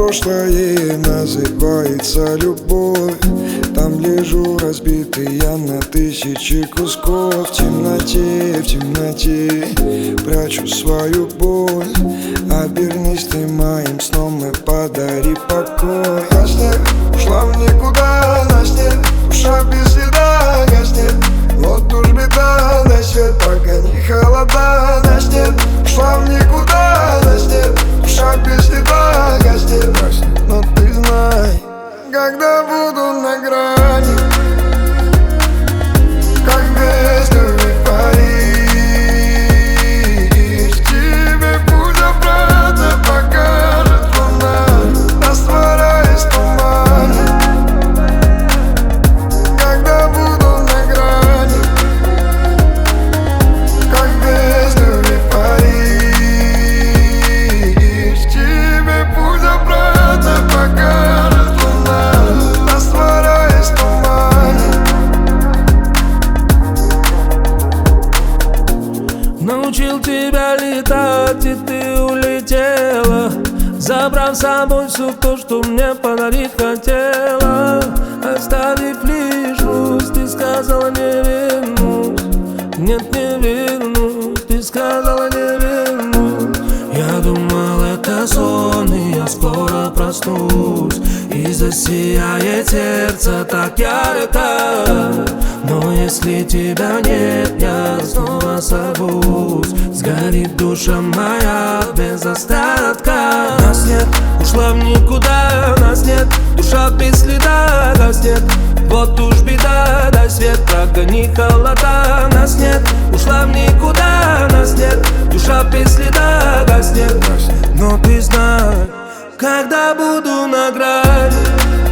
прошлое называется любовь. Там лежу разбитый я на тысячи кусков. В темноте прячу свою боль. Обернись ты моим сном и подари покой. Гаснет, ушла в никуда, наснет, душа без следа. Гаснет, вот уж беда, дай свет, погони холода. Наснет, ушла в никуда, наснет, душа без следа. Гаснет, но ты знай, когда буду на грани, как без любви Париж, тебе путь обратно покажет луна, растворяясь в тумане. Когда буду на грани, как без любви Париж, тебе путь обратно покажет луна, растворяясь в тумане. Научил тебя летать, и ты улетела, забрав с собой все то, что мне подарить хотела. Оставив лишь грусть, ты сказала не вернусь. Нет, не вернусь, ты сказала не вернусь. Я думал, это сон, и я скоро проснусь, и засияет сердце так ярко. Но если тебя нет, я снова сорвусь. Сгорит душа моя без остатка. Нас нет, ушла в никуда. Нас нет, душа без следа. Гаснет, вот уж беда, дай свет, прогони холода. Нас нет, ушла в никуда. Нас нет, душа без следа. Гаснет, но ты знай, когда буду на грани,